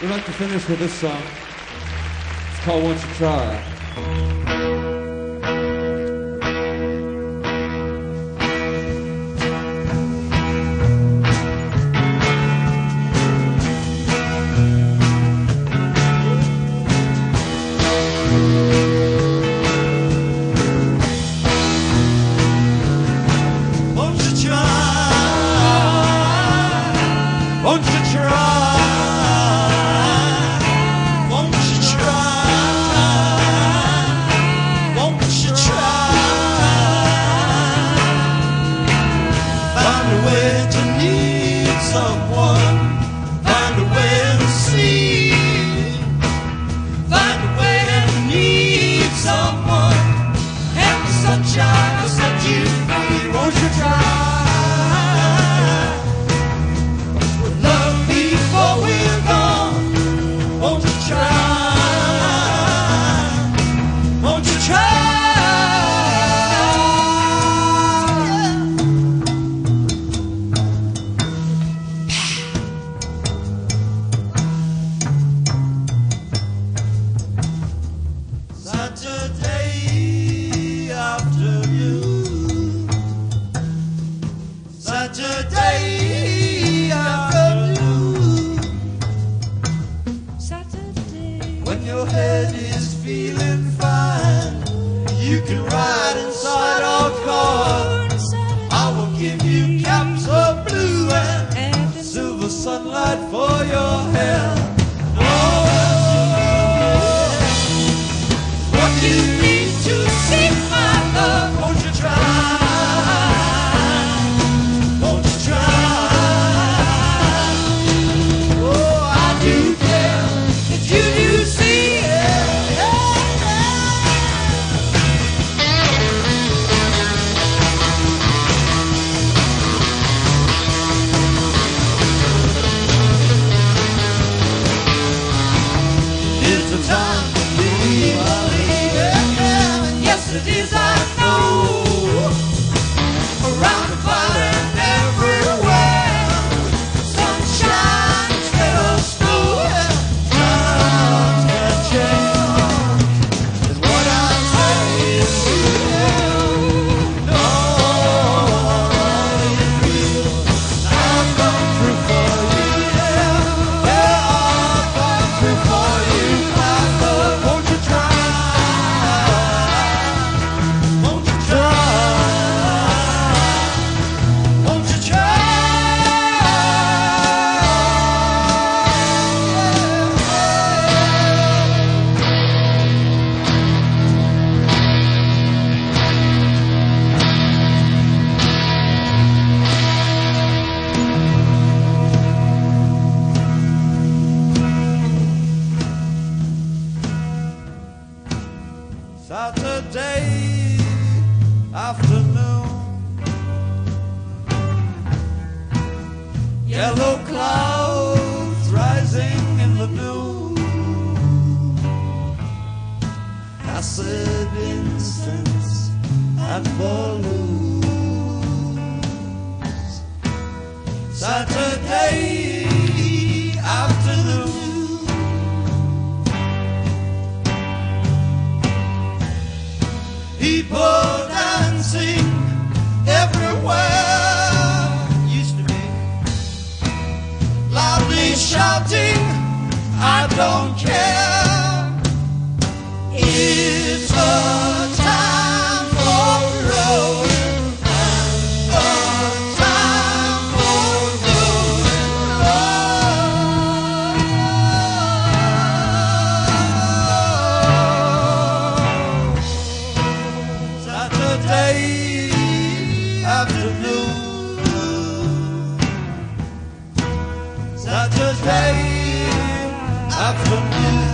We'd like to finish with this song. It's called Won't You Try. Won't you try? Won't you try? Won't you try? Find a way to need someone. Find a way to see. Find a way to need someone. And the sunshine will set you free. Won't you try? Saturday afternoon, Saturday afternoon, Saturday. When your head is feeling fine, you can ride inside our car. I will give you caps of blue and silver sunlight for your hair. You need to see my love. Won't you try? Won't you try? Oh, I do care that you do see it. It's a time to believe. It is, I know, around the clock and everywhere. Sunshine instead of snow. Times can change, is what I'm saying to you. No, it's real. I've come through for you. Yeah, I've come through for you. My love, won't you try? Saturday afternoon, yellow clouds rising in the noon, acid incense and balloons. Saturday afternoon, people dancing everywhere. Used to be loudly shouting, I don't care. It's a time for rolling and a time for Saturday afternoon, Saturday afternoon,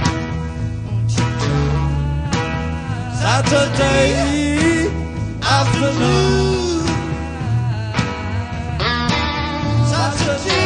Saturday afternoon, Saturday.